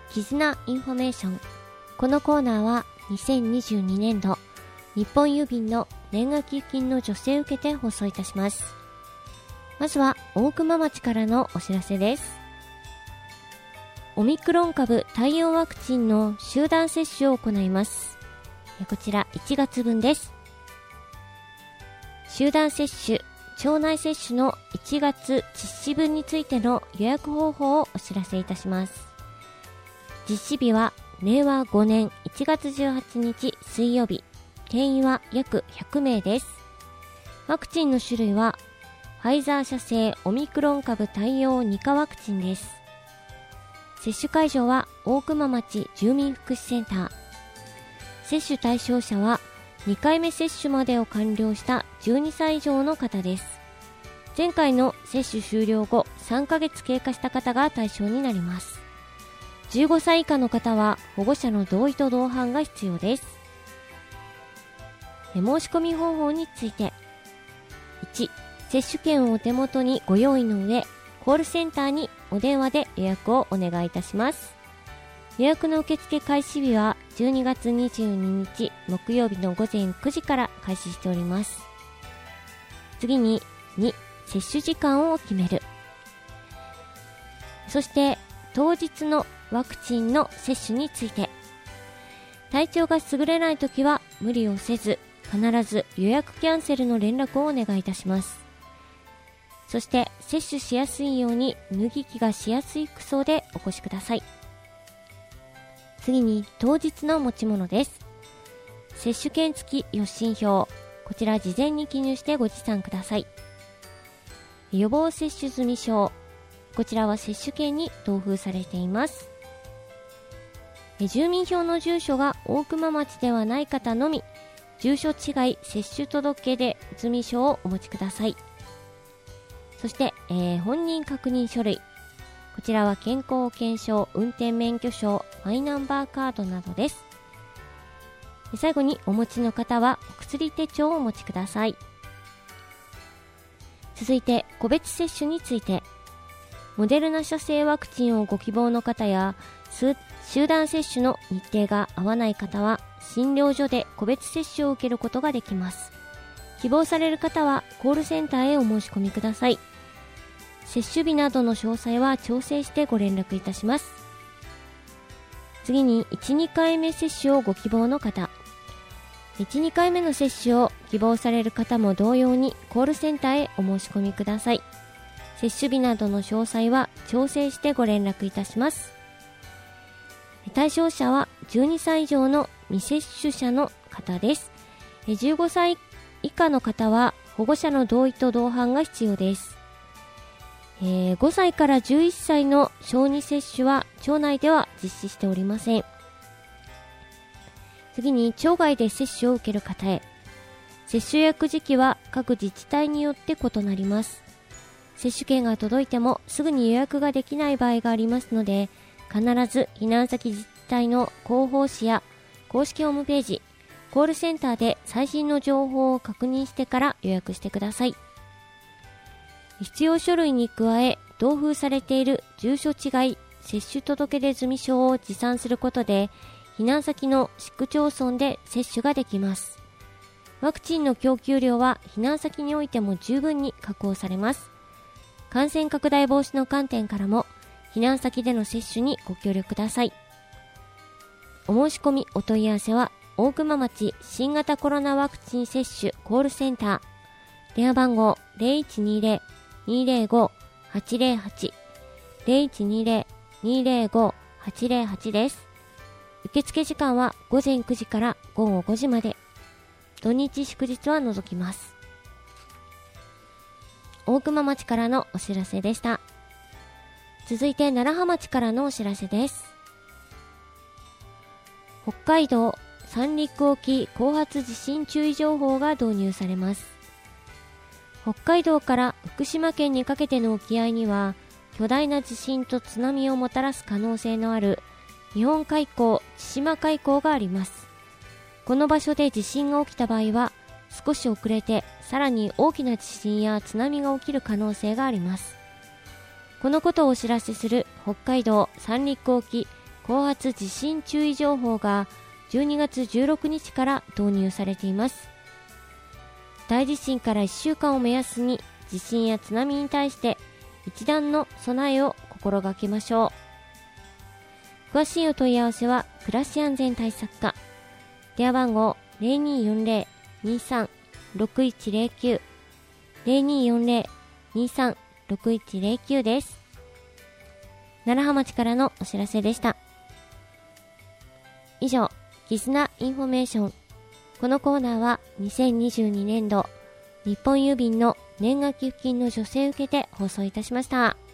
絆インフォメーション。このコーナーは2022年度日本郵便の年賀寄付金の助成を受けて放送いたします。まずは大熊町からのお知らせです。オミクロン株対応ワクチンの集団接種を行います。こちら1月分です。集団接種、町内接種の1月実施分についての予約方法をお知らせいたします。実施日は令和5年1月18日水曜日。定員は約100名です。ワクチンの種類はファイザー社製オミクロン株対応2価ワクチンです。接種会場は大熊町住民福祉センター。接種対象者は2回目接種までを完了した12歳以上の方です。前回の接種終了後3ヶ月経過した方が対象になります。15歳以下の方は保護者の同意と同伴が必要です。申し込み方法について。1、接種券をお手元にご用意の上、コールセンターにお電話で予約をお願いいたします。予約の受付開始日は12月22日木曜日の午前9時から開始しております。次に2、接種時間を決める。そして当日のワクチンの接種について。体調が優れないときは無理をせず、必ず予約キャンセルの連絡をお願いいたします。そして接種しやすいように脱ぎ着がしやすい服装でお越しください。次に当日の持ち物です。接種券付き予診票、こちら事前に記入してご持参ください。予防接種済証、こちらは接種券に同封されています。住民票の住所が大熊町ではない方のみ、住所違い接種届出済証をお持ちください。そして、本人確認書類、こちらは健康保険証、運転免許証、マイナンバーカードなどです。最後にお持ちの方はお薬手帳をお持ちください。続いて個別接種について。モデルナ社製ワクチンをご希望の方や集団接種の日程が合わない方は診療所で個別接種を受けることができます。希望される方はコールセンターへお申し込みください。接種日などの詳細は調整してご連絡いたします。次に 1,2 回目接種をご希望の方。1、2回目の接種を希望される方も同様にコールセンターへお申し込みください。接種日などの詳細は調整してご連絡いたします。対象者は12歳以上の未接種者の方です。15歳以下の方は保護者の同意と同伴が必要です。5歳から11歳の小児接種は町内では実施しておりません。次に町外で接種を受ける方へ。接種予約時期は各自治体によって異なります。接種券が届いてもすぐに予約ができない場合がありますので、必ず避難先自治体の広報誌や公式ホームページ、コールセンターで最新の情報を確認してから予約してください。必要書類に加え、同封されている住所違い接種届出済証を持参することで、避難先の市区町村で接種ができます。ワクチンの供給量は避難先においても十分に確保されます。感染拡大防止の観点からも、避難先での接種にご協力ください。お申し込みお問い合わせは、大熊町新型コロナワクチン接種コールセンター、電話番号 0120-205-808 0120-205-808 です。受付時間は午前9時から午後5時まで。土日祝日は除きます。大熊町からのお知らせでした。続いて楢葉町からのお知らせです。北海道三陸沖後発地震注意情報が導入されます。北海道から福島県にかけての沖合には巨大な地震と津波をもたらす可能性のある日本海溝千島海溝があります。この場所で地震が起きた場合は少し遅れてさらに大きな地震や津波が起きる可能性があります。このことをお知らせする北海道三陸沖後発地震注意情報が12月16日から導入されています。大地震から1週間を目安に地震や津波に対して一段の備えを心がけましょう。詳しいお問い合わせは暮らし安全対策課、電話番号 0240-23-6109 0240-23-6109 です。楢葉町からのお知らせでした。以上、キズナインフォメーション。このコーナーは2022年度日本郵便の年賀寄付金の助成を受けて放送いたしました。